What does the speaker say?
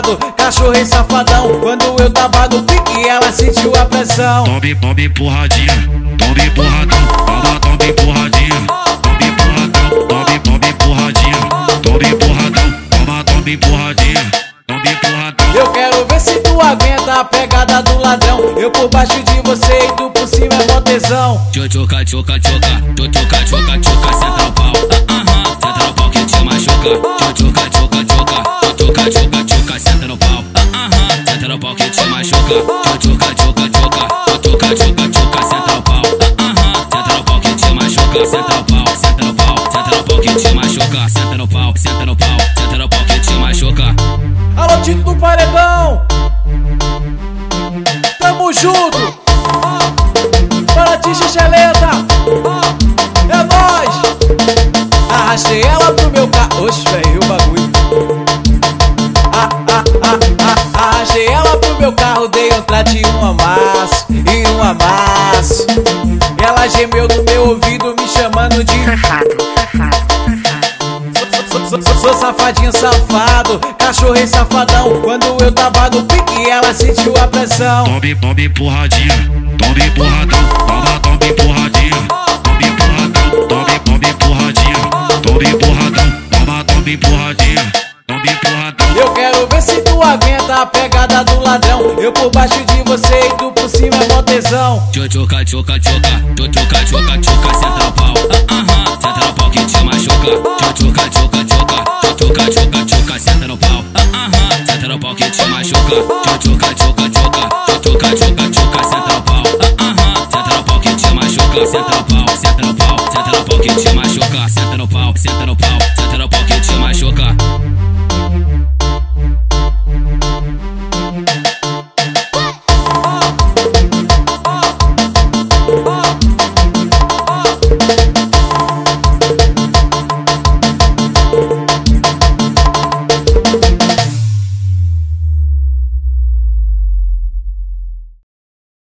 safado, cachorro safadão. Quando eu tava no pique, ela sentiu a pressão. Tome empurradinha, tome empurradão. Tome empurradinha, tome empurradão. Tome empurradinha, tome empurradão. Tome empurradinha, tome empurradão. Eu quero ver se tu aguenta a pegada do ladrão. Eu por baixo de você e tu por cima é mó tesão. Tchoca, tchoca, tchoca, tchoca, tchoca, tchoca, senta no pau. Senta no pau que te machuca. Tchoca, tchoca, tchoca, tchoca, tchoca, tchoca, senta no pau. Senta no pau que te machuca. Tchoca, tchoca, tchoca, tchoca, tchoca, tchoca, senta no pau. Senta no pau que te machuca. Senta no pau, senta no pau, senta no pau que te machuca. Senta no pau, senta no pau, senta no pau que te machuca. Alô, Tito do Paredão, tamo junto. Para ti, Xixeleta, é nóis. Arrastei ela pro meu carro. Oxe, velho, o bagulho. Arrastei ela pro meu carro, dei um trate e um amasso, e um amasso. Ela gemeu no meu ouvido, me chamando de Sou safadinho safado, cachorro safadão. Quando eu tava no pique, ela sentiu a pressão. Tome empurradinha, tome empurradão. Tome empurradinha, tome empurradão. Tome empurradinha, tome empurradão. Tome empurradinha, tome empurradão. Eu quero ver se tu aguenta a pegada do ladrão. Eu por baixo de você e tu por cima é mó tesão. Tchoca, tchoca, tchoca, tchoca, tchoca, tchoca, senta no pau. Senta no pau que te machuca. Tchoca, tchoca, tchoca, tchoca, tchoca, tchoca, senta no pau. Senta no pau que te machuca. Tchoca, tchoca, tchoca, tchoca, tchoca, tchoca, senta no pau. Senta no pau que te machuca. Senta no pau, senta no pau, senta no pau que te machuca. Senta no pau, senta no pau.